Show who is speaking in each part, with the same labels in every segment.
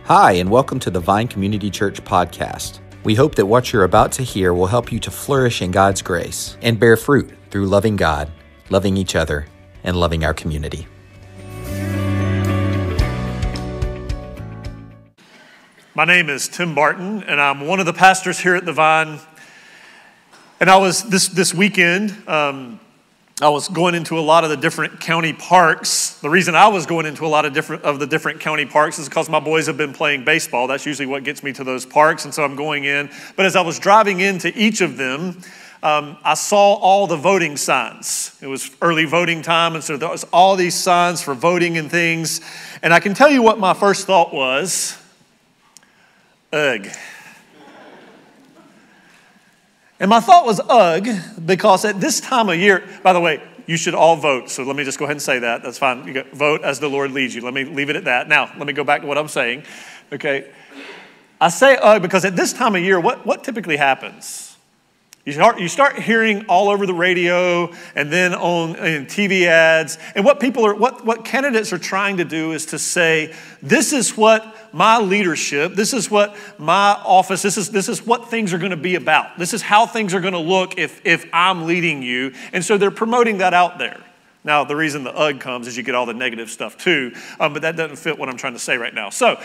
Speaker 1: Hi, and welcome to the Vine Community Church podcast. We hope that what you're about to hear will help you to flourish in God's grace and bear fruit through loving God, loving each other, and loving our community.
Speaker 2: My name is Tim Barton, and I'm one of the pastors here at the Vine. And I was this weekend, I was going into a lot of the different county parks. The reason I was going into a lot of the different county parks is because my boys have been playing baseball. That's usually what gets me to those parks, and so I'm going in. But as I was driving into each of them, I saw all the voting signs. It was early voting time, and so there was all these signs for voting and things. And I can tell you what my first thought was. Ugh. And my thought was ugh, because at this time of year, by the way, you should all vote. So let me just go ahead and say that. That's fine. You vote as the Lord leads you. Let me leave it at that. Now, let me go back to what I'm saying. Okay. I say ugh because at this time of year, what typically happens? You start hearing all over the radio and then in TV ads. And what candidates are trying to do is to say, this is what my leadership, this is what my office, this is what things are going to be about. This is how things are going to look if I'm leading you. And so they're promoting that out there. Now, the reason the ugh comes is you get all the negative stuff too, but that doesn't fit what I'm trying to say right now. So,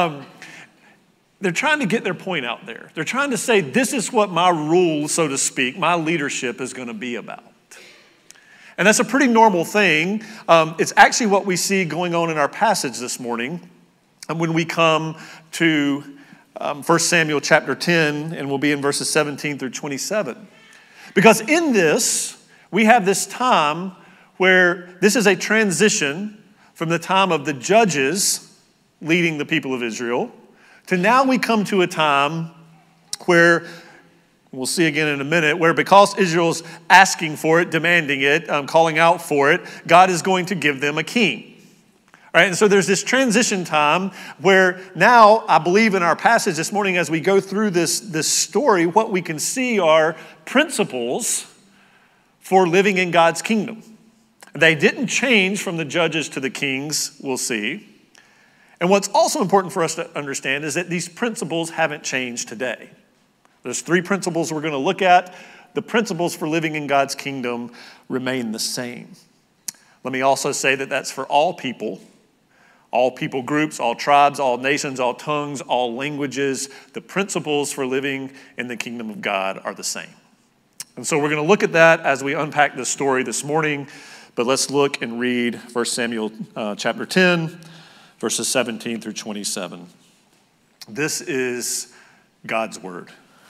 Speaker 2: they're trying to get their point out there. They're trying to say, this is what my rule, so to speak, my leadership is going to be about. And that's a pretty normal thing. It's actually what we see going on in our passage this morning when we come to 1 Samuel chapter 10, and we'll be in verses 17 through 27. Because in this, we have this time where this is a transition from the time of the judges leading the people of Israel to now we come to a time where, we'll see again in a minute, where because Israel's asking for it, demanding it, calling out for it, God is going to give them a king. All right, and so there's this transition time where now, I believe in our passage this morning as we go through this story, what we can see are principles for living in God's kingdom. They didn't change from the judges to the kings, we'll see. And what's also important for us to understand is that these principles haven't changed today. There's three principles we're going to look at. The principles for living in God's kingdom remain the same. Let me also say that that's for all people groups, all tribes, all nations, all tongues, all languages. The principles for living in the kingdom of God are the same. And so we're going to look at that as we unpack this story this morning. But let's look and read 1 Samuel chapter 10. Verses 17 through 27. This is God's word.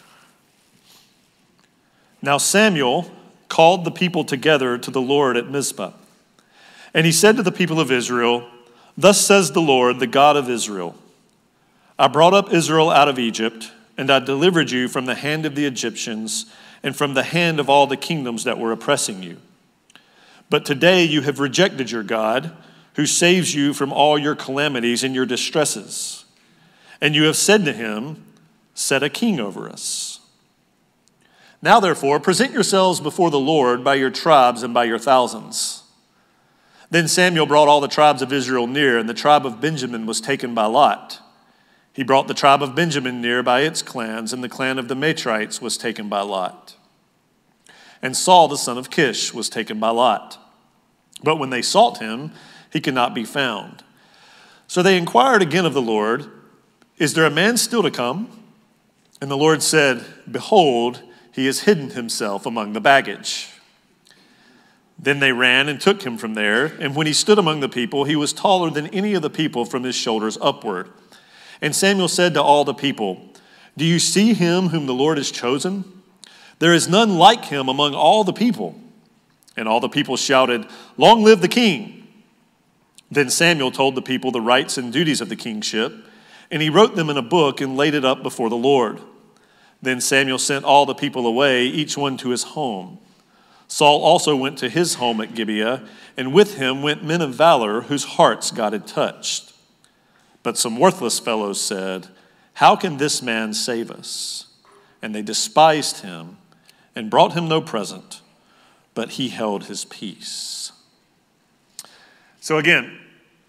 Speaker 2: Now Samuel called the people together to the Lord at Mizpah. And he said to the people of Israel, "Thus says the Lord, the God of Israel, I brought up Israel out of Egypt, and I delivered you from the hand of the Egyptians and from the hand of all the kingdoms that were oppressing you. But today you have rejected your God, who saves you from all your calamities and your distresses. And you have said to him, set a king over us. Now therefore, present yourselves before the Lord by your tribes and by your thousands." Then Samuel brought all the tribes of Israel near, and the tribe of Benjamin was taken by lot. He brought the tribe of Benjamin near by its clans, and the clan of the Matrites was taken by lot. And Saul the son of Kish was taken by lot. But when they sought him, he could not be found. So they inquired again of the Lord, "Is there a man still to come?" And the Lord said, "Behold, he has hidden himself among the baggage." Then they ran and took him from there. And when he stood among the people, he was taller than any of the people from his shoulders upward. And Samuel said to all the people, "Do you see him whom the Lord has chosen? There is none like him among all the people." And all the people shouted, "Long live the king!" Then Samuel told the people the rights and duties of the kingship, and he wrote them in a book and laid it up before the Lord. Then Samuel sent all the people away, each one to his home. Saul also went to his home at Gibeah, and with him went men of valor whose hearts God had touched. But some worthless fellows said, "How can this man save us?" And they despised him and brought him no present, but he held his peace. So again,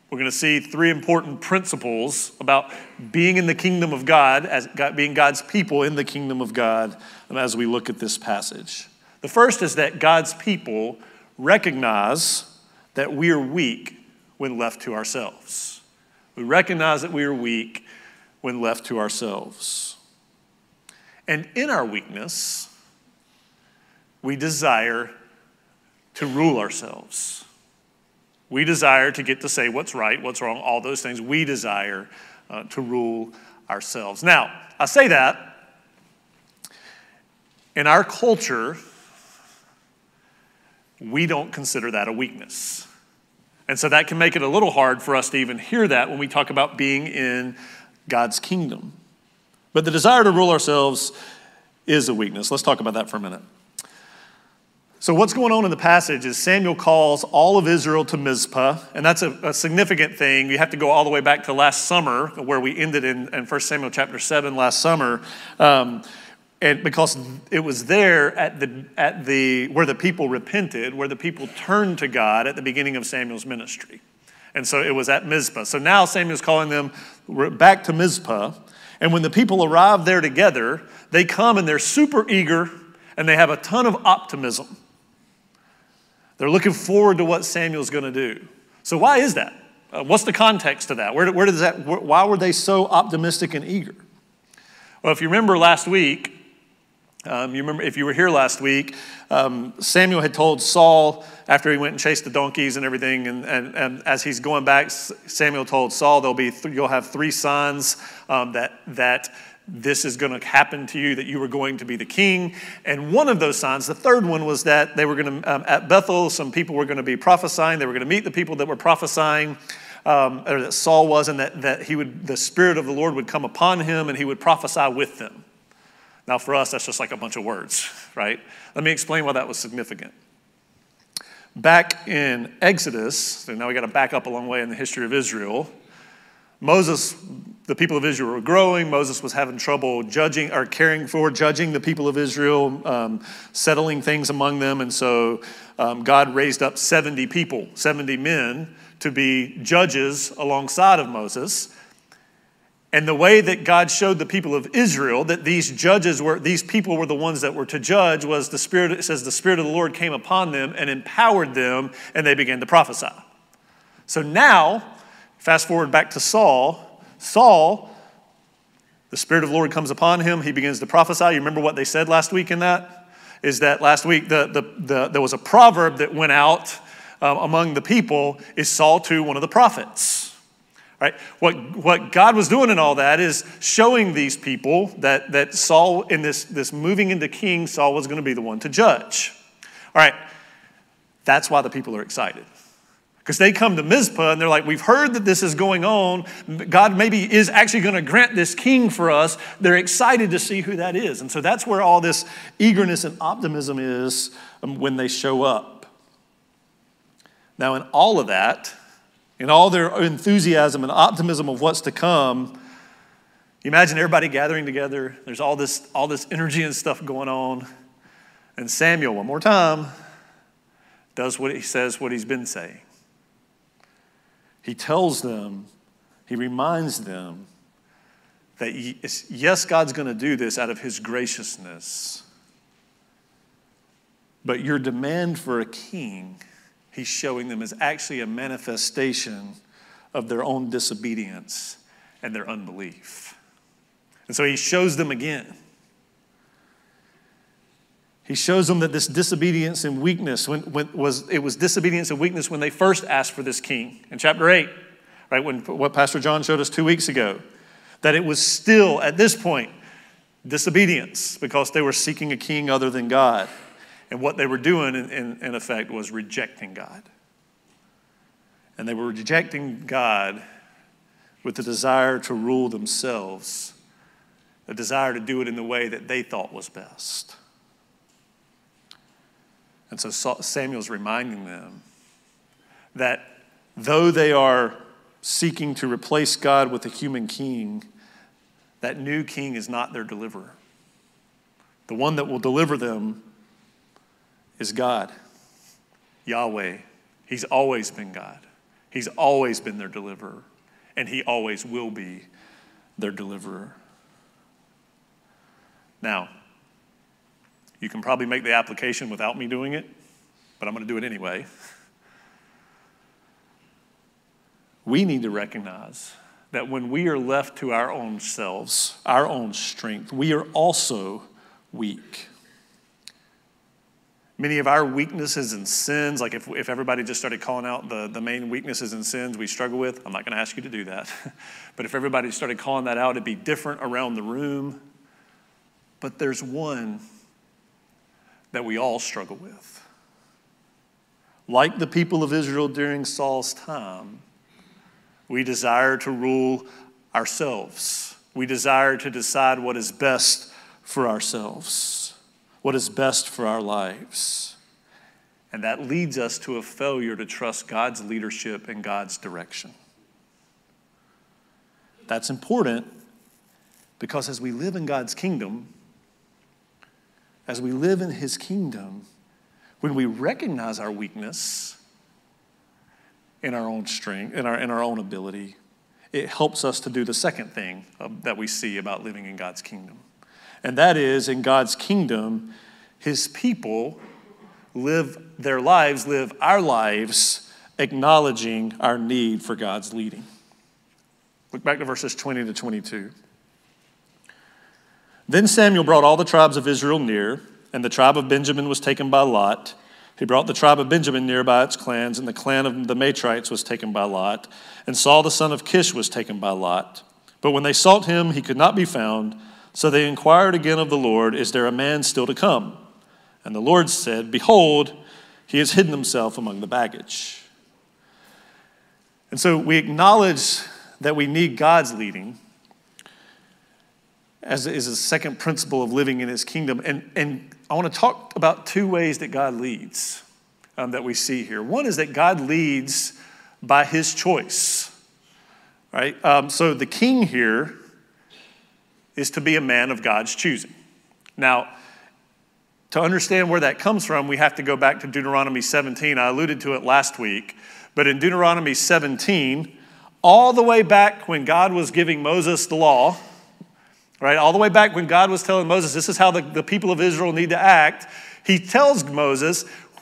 Speaker 2: We're going to see three important principles about being in the kingdom of God, being God's people in the kingdom of God as we look at this passage. The first is that God's people recognize that we are weak when left to ourselves. We recognize that we are weak when left to ourselves. And in our weakness, we desire to rule ourselves. We desire to get to say what's right, what's wrong, all those things. We desire to rule ourselves. Now, I say that in our culture, we don't consider that a weakness. And so that can make it a little hard for us to even hear that when we talk about being in God's kingdom. But the desire to rule ourselves is a weakness. Let's talk about that for a minute. So what's going on in the passage is Samuel calls all of Israel to Mizpah, and that's a significant thing. You have to go all the way back to last summer, where we ended in 1 Samuel chapter 7 last summer, and because it was there at the where the people repented, where the people turned to God at the beginning of Samuel's ministry. And so it was at Mizpah. So now Samuel's calling them back to Mizpah, and when the people arrive there together, they come and they're super eager, and they have a ton of optimism. They're looking forward to what Samuel's going to do. So why is that? What's the context to that? Why were they so optimistic and eager? Well, if you remember last week, if you were here last week, Samuel had told Saul after he went and chased the donkeys and everything, and as he's going back, Samuel told Saul, you'll have three signs that this is going to happen to you, that you were going to be the king. And one of those signs, the third one, was that they were going to, at Bethel, some people were going to be prophesying. They were going to meet the people that were prophesying, or that Saul was, and that the Spirit of the Lord would come upon him and he would prophesy with them. Now for us, that's just like a bunch of words, right? Let me explain why that was significant. Back in Exodus, so now we got to back up a long way in the history of Israel. The people of Israel were growing. Moses was having trouble judging the people of Israel, settling things among them. And so God raised up 70 people, 70 men, to be judges alongside of Moses. And the way that God showed the people of Israel that these people were the ones that were to judge was it says the Spirit of the Lord came upon them and empowered them, and they began to prophesy. So now, fast forward back to Saul. Saul, the Spirit of the Lord comes upon him. He begins to prophesy. You remember what they said last week in that? Is that last week there was a proverb that went out among the people, is Saul too one of the prophets? Right? What God was doing in all that is showing these people that Saul, in this moving into king, Saul was going to be the one to judge. All right, that's why the people are excited. Because they come to Mizpah and they're like, we've heard that this is going on. God maybe is actually going to grant this king for us. They're excited to see who that is. And so that's where all this eagerness and optimism is when they show up. Now in all of that, in all their enthusiasm and optimism of what's to come, you imagine everybody gathering together. There's all this energy and stuff going on. And Samuel, one more time, does what he's been saying. He tells them, he reminds them that yes, God's going to do this out of his graciousness. But your demand for a king, he's showing them, is actually a manifestation of their own disobedience and their unbelief. And so he shows them again. He shows them that this disobedience and weakness, it was disobedience and weakness when they first asked for this king. In chapter 8, right, what Pastor John showed us 2 weeks ago, that it was still, at this point, disobedience because they were seeking a king other than God. And what they were doing, in effect, was rejecting God. And they were rejecting God with the desire to rule themselves, a desire to do it in the way that they thought was best. And so Samuel's reminding them that though they are seeking to replace God with a human king, that new king is not their deliverer. The one that will deliver them is God, Yahweh. He's always been God. He's always been their deliverer, and he always will be their deliverer. Now, you can probably make the application without me doing it, but I'm going to do it anyway. We need to recognize that when we are left to our own selves, our own strength, we are also weak. Many of our weaknesses and sins, like if everybody just started calling out the main weaknesses and sins we struggle with, I'm not going to ask you to do that. But if everybody started calling that out, it'd be different around the room. But there's one that we all struggle with. Like the people of Israel during Saul's time, we desire to rule ourselves. We desire to decide what is best for ourselves, what is best for our lives. And that leads us to a failure to trust God's leadership and God's direction. That's important because as we live in God's kingdom, as we live in his kingdom, when we recognize our weakness in our own strength, in our own ability, it helps us to do the second thing that we see about living in God's kingdom. And that is, in God's kingdom, his people live our lives, acknowledging our need for God's leading. Look back to verses 20 to 22. Then Samuel brought all the tribes of Israel near, and the tribe of Benjamin was taken by Lot. He brought the tribe of Benjamin near by its clans, and the clan of the Matrites was taken by Lot. And Saul the son of Kish was taken by Lot. But when they sought him, he could not be found. So they inquired again of the Lord, "Is there a man still to come?" And the Lord said, "Behold, he has hidden himself among the baggage." And so we acknowledge that we need God's leading, as is a second principle of living in his kingdom. And I want to talk about two ways that God leads that we see here. One is that God leads by his choice, right? So the king here is to be a man of God's choosing. Now, to understand where that comes from, we have to go back to Deuteronomy 17. I alluded to it last week, but in Deuteronomy 17, all the way back when God was giving Moses the law, right, all the way back when God was telling Moses, this is how the people of Israel need to act, he tells Moses,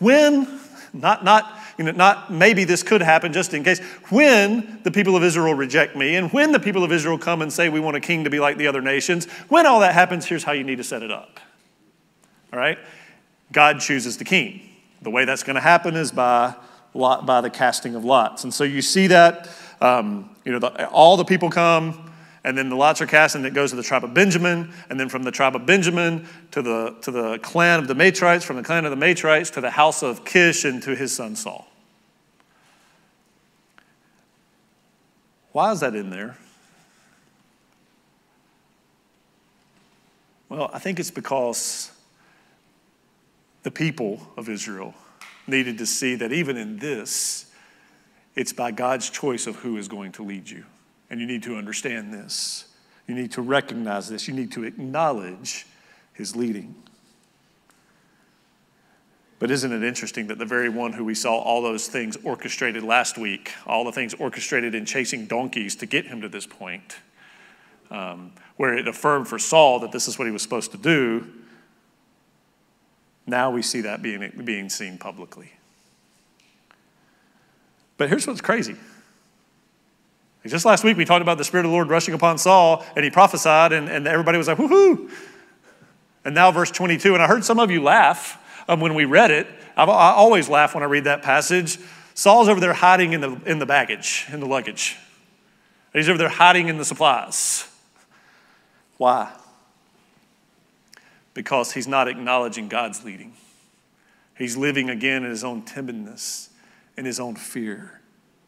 Speaker 2: not maybe this could happen just in case, when the people of Israel reject me, and when the people of Israel come and say we want a king to be like the other nations, when all that happens, here's how you need to set it up. All right? God chooses the king. The way that's going to happen is by the casting of lots. And so you see that, all the people come, and then the lots are cast, and it goes to the tribe of Benjamin, and then from the tribe of Benjamin to the clan of the Matrites, from the clan of the Matrites to the house of Kish and to his son Saul. Why is that in there? Well, I think it's because the people of Israel needed to see that even in this, it's by God's choice of who is going to lead you. And you need to understand this. You need to recognize this. You need to acknowledge his leading. But isn't it interesting that the very one who we saw all those things orchestrated last week, all the things orchestrated in chasing donkeys to get him to this point, where it affirmed for Saul that this is what he was supposed to do, now we see that being seen publicly. But here's what's crazy. Just last week, we talked about the Spirit of the Lord rushing upon Saul, and he prophesied, and everybody was like, woohoo! And now verse 22, and I heard some of you laugh when we read it. I always laugh when I read that passage. Saul's over there hiding in the baggage, in the luggage. He's over there hiding in the supplies. Why? Because he's not acknowledging God's leading. He's living again in his own timidness, in his own fear.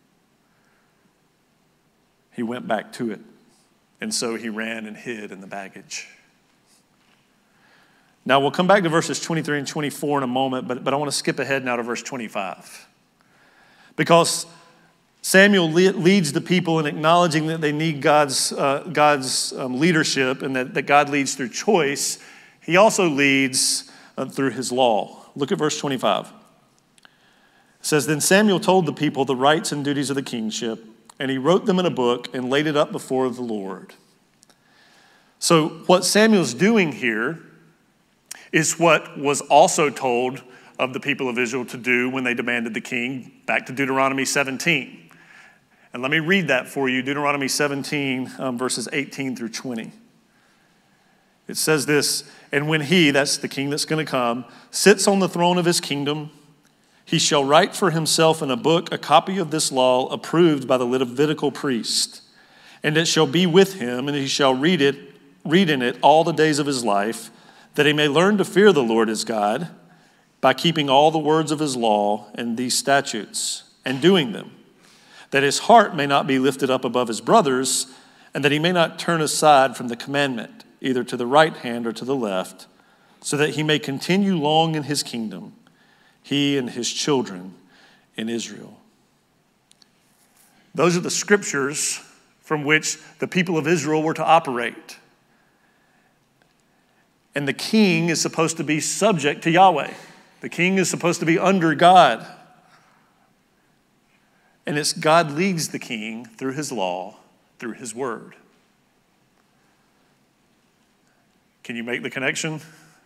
Speaker 2: He went back to it, and so he ran and hid in the baggage. Now, we'll come back to verses 23 and 24 in a moment, but I want to skip ahead now to verse 25. Because Samuel leads the people in acknowledging that they need God's leadership and that God leads through choice. He also leads through his law. Look at verse 25. It says, then Samuel told the people the rights and duties of the kingship, and he wrote them in a book and laid it up before the Lord. So what Samuel's doing here is what was also told of the people of Israel to do when they demanded the king, back to Deuteronomy 17. And let me read that for you, Deuteronomy 17, verses 18 through 20. It says this, and when he, that's the king that's going to come, sits on the throne of his kingdom, he shall write for himself in a book a copy of this law approved by the Levitical priest. And it shall be with him, and he shall read in it all the days of his life, that he may learn to fear the Lord his God by keeping all the words of his law and these statutes and doing them, that his heart may not be lifted up above his brothers, and that he may not turn aside from the commandment, either to the right hand or to the left, so that he may continue long in his kingdom, he and his children in Israel. Those are the scriptures from which the people of Israel were to operate. And the king is supposed to be subject to Yahweh. The king is supposed to be under God. And it's God leads the king through his law, through his word. Can you make the connection?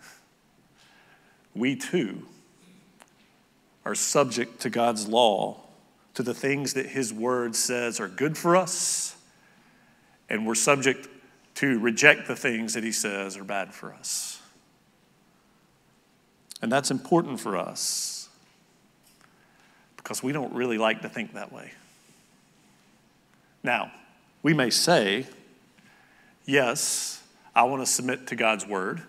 Speaker 2: We too are subject to God's law, to the things that his word says are good for us, and we're subject to reject the things that he says are bad for us. And that's important for us because we don't really like to think that way. Now, we may say, yes, I want to submit to God's word,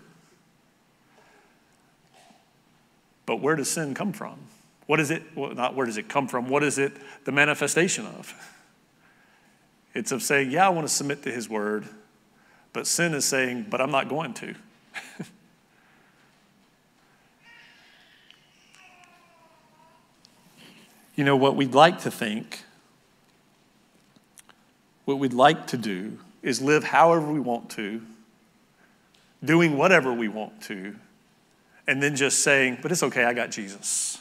Speaker 2: but where does sin come from? What is it? Well, not where does it come from? What is it the manifestation of? It's of saying, yeah, I want to submit to his word, but sin is saying, but I'm not going to. You know, what we'd like to think, what we'd like to do is live however we want to, doing whatever we want to, and then just saying, but it's okay, I got Jesus.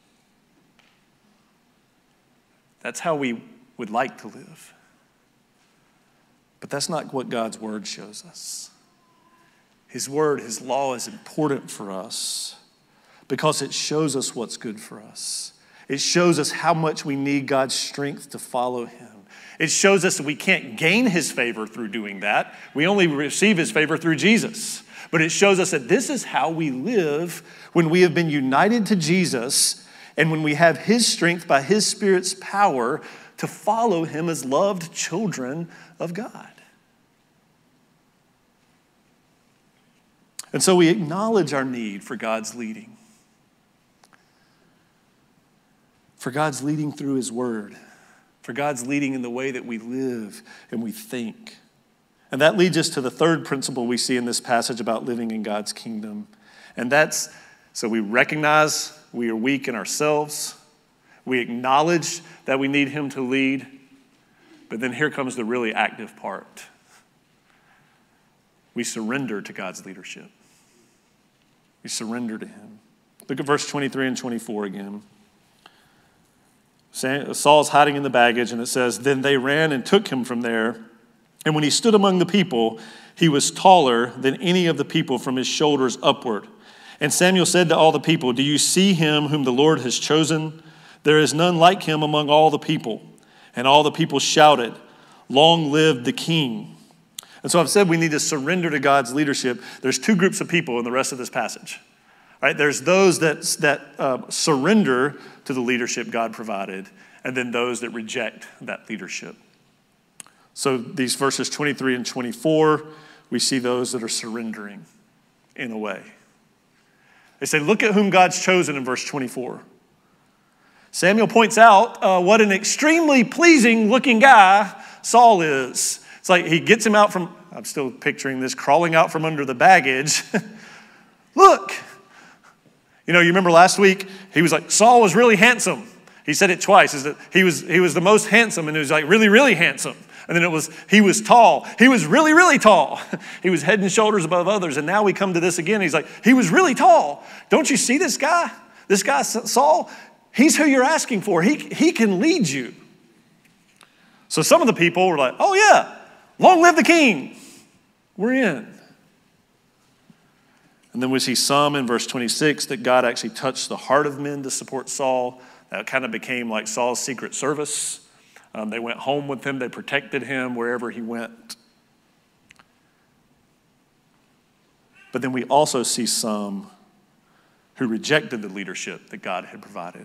Speaker 2: That's how we would like to live. But that's not what God's word shows us. His word, his law is important for us because it shows us what's good for us. It shows us how much we need God's strength to follow him. It shows us that we can't gain his favor through doing that. We only receive his favor through Jesus. But it shows us that this is how we live when we have been united to Jesus and when we have his strength by his Spirit's power to follow him as loved children of God. And so we acknowledge our need for God's leading. For God's leading through his word. For God's leading in the way that we live and we think. And that leads us to the third principle we see in this passage about living in God's kingdom. And that's, so we recognize we are weak in ourselves. We acknowledge that we need him to lead. But then here comes the really active part. We surrender to God's leadership. We surrender to him. Look at verse 23 and 24 again. Saul's hiding in the baggage, and it says, then they ran and took him from there. And when he stood among the people, he was taller than any of the people from his shoulders upward. And Samuel said to all the people, do you see him whom the Lord has chosen? There is none like him among all the people. And all the people shouted, long live the king. And so I've said we need to surrender to God's leadership. There's two groups of people in the rest of this passage. Right? There's those that surrender to the leadership God provided, and then those that reject that leadership. So these verses 23 and 24, we see those that are surrendering in a way. They say, look at whom God's chosen in verse 24. Samuel points out what an extremely pleasing looking guy Saul is. It's like he gets him out from, I'm still picturing this, crawling out from under the baggage. Look. You know, you remember last week, he was like, Saul was really handsome. He said it twice. Is that he was the most handsome, and he was like really, really handsome. And then he was tall. He was really, really tall. He was head and shoulders above others. And now we come to this again. He's like, he was really tall. Don't you see this guy? This guy, Saul, He's who you're asking for. He can lead you. So some of the people were like, oh yeah, long live the king. We're in. And then we see some in verse 26 that God actually touched the heart of men to support Saul. That kind of became like Saul's secret service. They went home with him. They protected him wherever he went. But then we also see some who rejected the leadership that God had provided.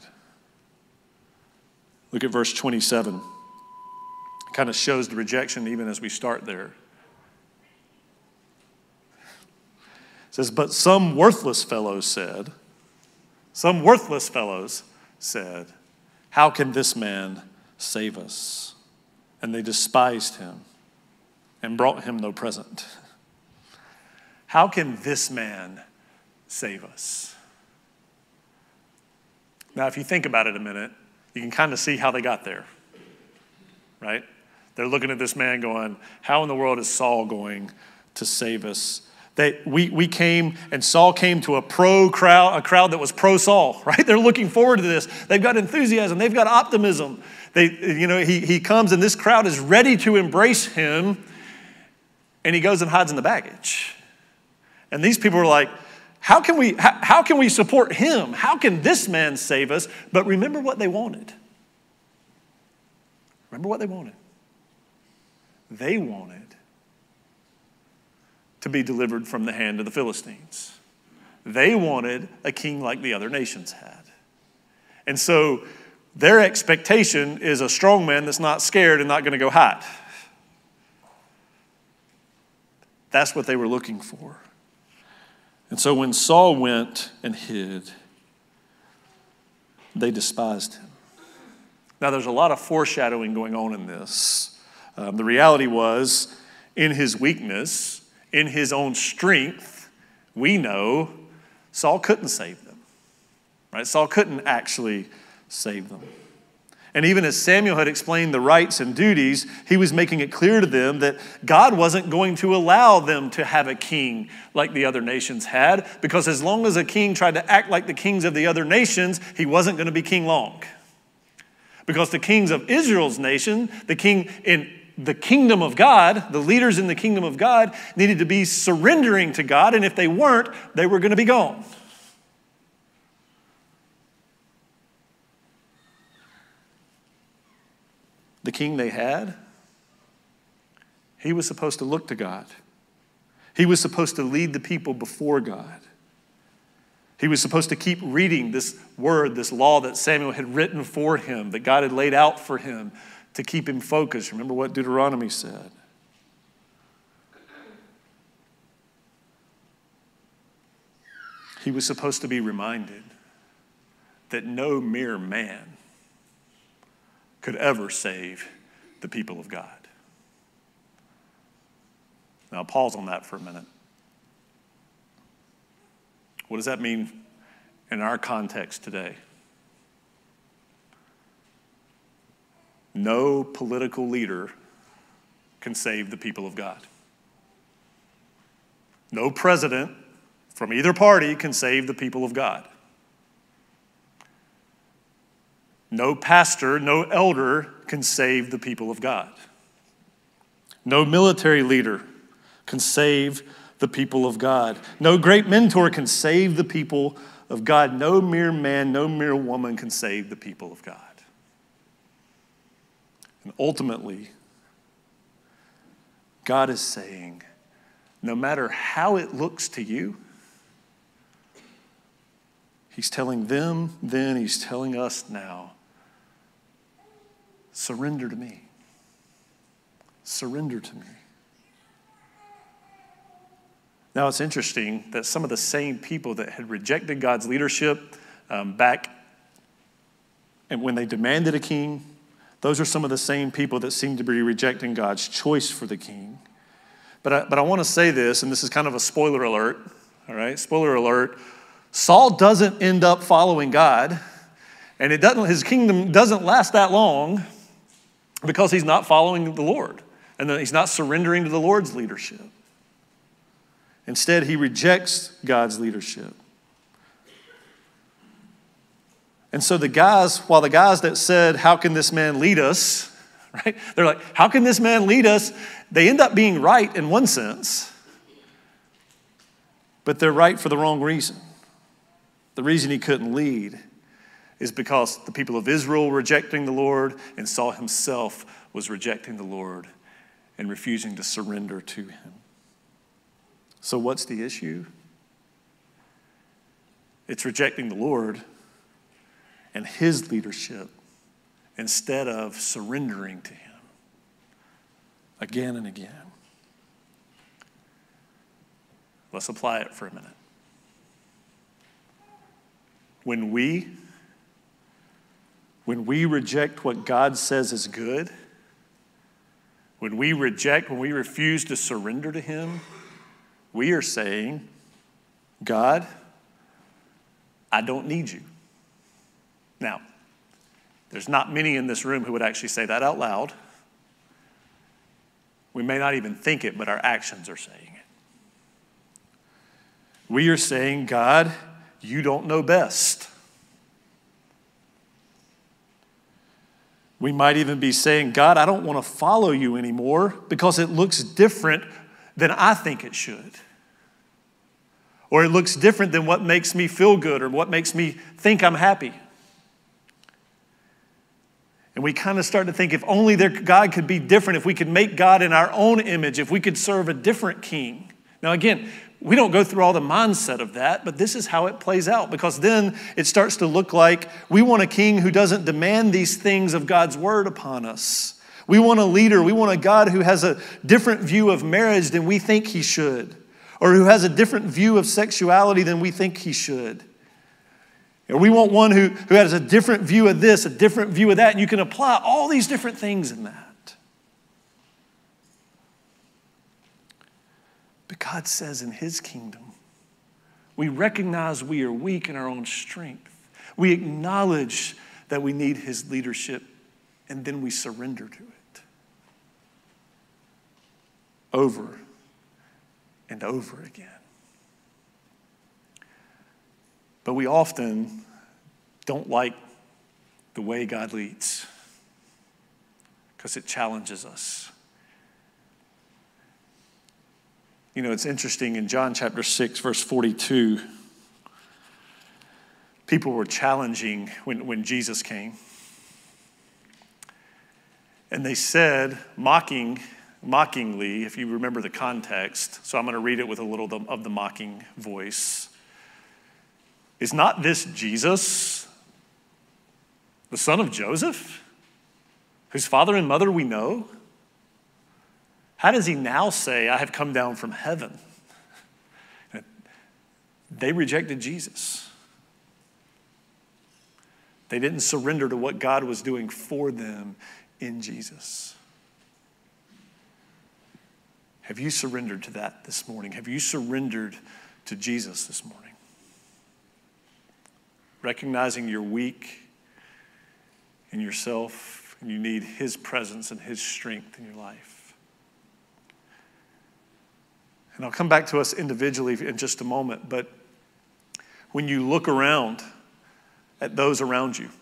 Speaker 2: Look at verse 27. It kind of shows the rejection even as we start there. It says, but some worthless fellows said, how can this man save us? And they despised him and brought him no present. How can this man save us? Now, if you think about it a minute, you can kind of see how they got there, right? They're looking at this man going, how in the world is Saul going to save us? We came, and Saul came to a crowd that was pro-Saul, right? They're looking forward to this. They've got enthusiasm. They've got optimism. He comes, and this crowd is ready to embrace him, and he goes and hides in the baggage. And these people are like, how can we support him? How can this man save us? But remember what they wanted. Remember what they wanted. They wanted to be delivered from the hand of the Philistines. They wanted a king like the other nations had. And so their expectation is a strong man that's not scared and not going to go hide. That's what they were looking for. And so when Saul went and hid, they despised him. Now there's a lot of foreshadowing going on in this. The reality was, in his weakness, in his own strength, we know Saul couldn't save them. Right? Saul couldn't actually save them. And even as Samuel had explained the rights and duties, he was making it clear to them that God wasn't going to allow them to have a king like the other nations had, because as long as a king tried to act like the kings of the other nations, he wasn't going to be king long. Because the kings of Israel's nation, the king in the kingdom of God, the leaders in the kingdom of God, needed to be surrendering to God, and if they weren't, they were going to be gone. The king they had, he was supposed to look to God. He was supposed to lead the people before God. He was supposed to keep reading this word, this law that Samuel had written for him, that God had laid out for him to keep him focused. Remember what Deuteronomy said. He was supposed to be reminded that no mere man could ever save the people of God. Now, I'll pause on that for a minute. What does that mean in our context today? No political leader can save the people of God. No president from either party can save the people of God. No pastor, no elder can save the people of God. No military leader can save the people of God. No great mentor can save the people of God. No mere man, no mere woman can save the people of God. And ultimately, God is saying, no matter how it looks to you, he's telling them then, he's telling us now, surrender to me. Surrender to me. Now, it's interesting that some of the same people that had rejected God's leadership back and when they demanded a king, those are some of the same people that seem to be rejecting God's choice for the king. But I want to say this, and this is kind of a spoiler alert, all right? Spoiler alert. Saul doesn't end up following God, and his kingdom doesn't last that long because he's not following the Lord, and he's not surrendering to the Lord's leadership. Instead, he rejects God's leadership. And so while the guys that said, how can this man lead us, right? They're like, how can this man lead us? They end up being right in one sense, but they're right for the wrong reason. The reason he couldn't lead is because the people of Israel were rejecting the Lord, and Saul himself was rejecting the Lord and refusing to surrender to him. So what's the issue? It's rejecting the Lord and his leadership instead of surrendering to him again and again. Let's apply it for a minute. When we reject what God says is good, when we refuse to surrender to him, we are saying, God, I don't need you. Now, there's not many in this room who would actually say that out loud. We may not even think it, but our actions are saying it. We are saying, God, you don't know best. We might even be saying, God, I don't want to follow you anymore because it looks different than I think it should. Or it looks different than what makes me feel good or what makes me think I'm happy. And we kind of start to think if only God could be different, if we could make God in our own image, if we could serve a different king. Now again, we don't go through all the mindset of that, but this is how it plays out, because then it starts to look like we want a king who doesn't demand these things of God's word upon us. We want a leader, we want a God who has a different view of marriage than we think he should, or who has a different view of sexuality than we think he should. Or we want one who has a different view of this, a different view of that, and you can apply all these different things in that. But God says in his kingdom, we recognize we are weak in our own strength. We acknowledge that we need his leadership, and then we surrender to it. Over and over again. But we often don't like the way God leads because it challenges us. You know, it's interesting in John chapter 6, verse 42, people were challenging when Jesus came. And they said, mockingly, if you remember the context, so I'm going to read it with a little of the mocking voice. Is not this Jesus, the son of Joseph, whose father and mother we know? How does he now say, I have come down from heaven? They rejected Jesus. They didn't surrender to what God was doing for them in Jesus. Have you surrendered to that this morning? Have you surrendered to Jesus this morning? Recognizing you're weak in yourself and you need his presence and his strength in your life. And I'll come back to us individually in just a moment, but when you look around at those around you,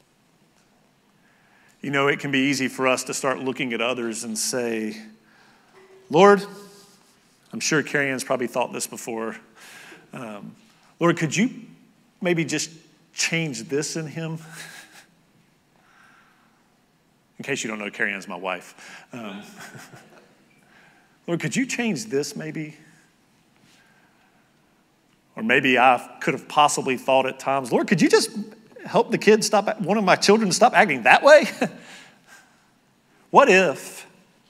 Speaker 2: you know, it can be easy for us to start looking at others and say, Lord, I'm sure Carrie Ann's probably thought this before. Lord, could you maybe just change this in him? In case you don't know, Carrie Ann's my wife. Lord, could you change this maybe? Or maybe I could have possibly thought at times, Lord, could you just help one of my children stop acting that way? What if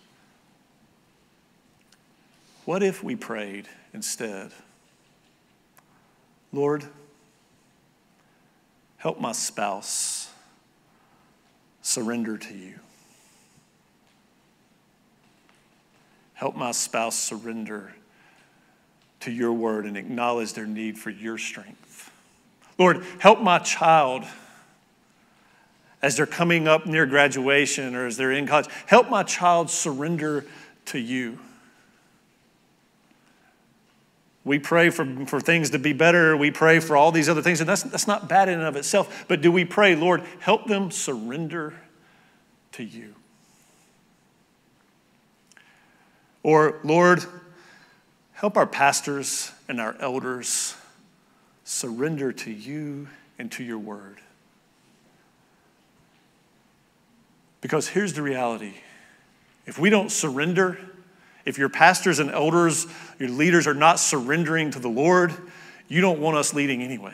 Speaker 2: we prayed instead, Lord, help my spouse surrender to you. Help my spouse surrender to your word and acknowledge their need for your strength. Lord, help my child as they're coming up near graduation or as they're in college. Help my child surrender to you. We pray for things to be better. We pray for all these other things, and that's not bad in and of itself. But do we pray, Lord, help them surrender to you? Or, Lord, help our pastors and our elders surrender to you and to your word. Because here's the reality. If we don't surrender, if your pastors and elders, your leaders are not surrendering to the Lord, you don't want us leading anyway.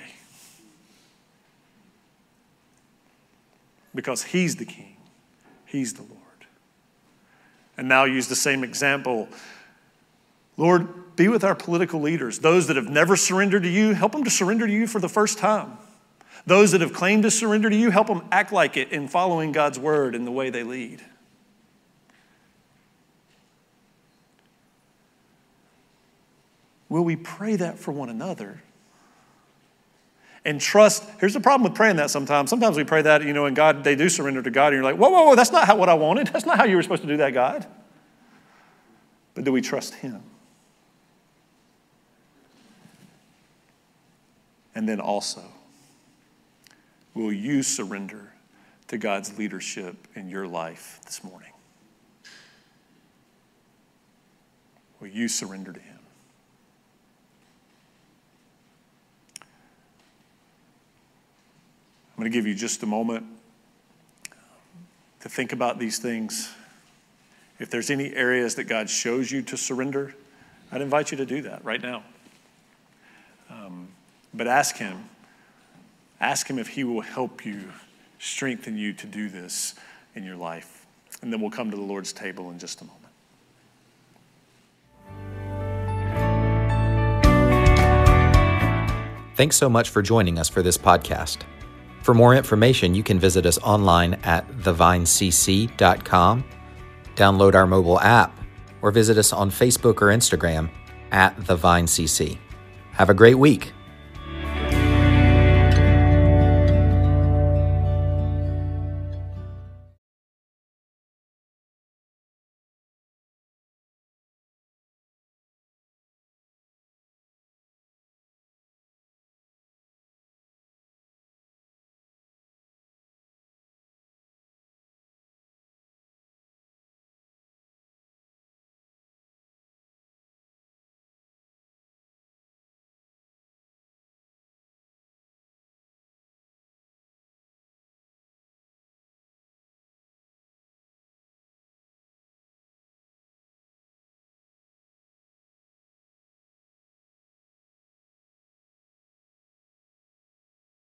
Speaker 2: Because he's the king. He's the Lord. And now use the same example. Lord, be with our political leaders. Those that have never surrendered to you, help them to surrender to you for the first time. Those that have claimed to surrender to you, help them act like it in following God's word in the way they lead. Will we pray that for one another? And trust, here's the problem with praying that sometimes. Sometimes we pray that, and God, they do surrender to God, and you're like, whoa, that's not what I wanted. That's not how you were supposed to do that, God. But do we trust him? And then also, will you surrender to God's leadership in your life this morning? Will you surrender to him? I'm going to give you just a moment to think about these things. If there's any areas that God shows you to surrender, I'd invite you to do that right now. But ask him if he will help you, strengthen you to do this in your life. And then we'll come to the Lord's table in just a moment.
Speaker 1: Thanks so much for joining us for this podcast. For more information, you can visit us online at thevinecc.com, download our mobile app, or visit us on Facebook or Instagram at thevinecc. Have a great week.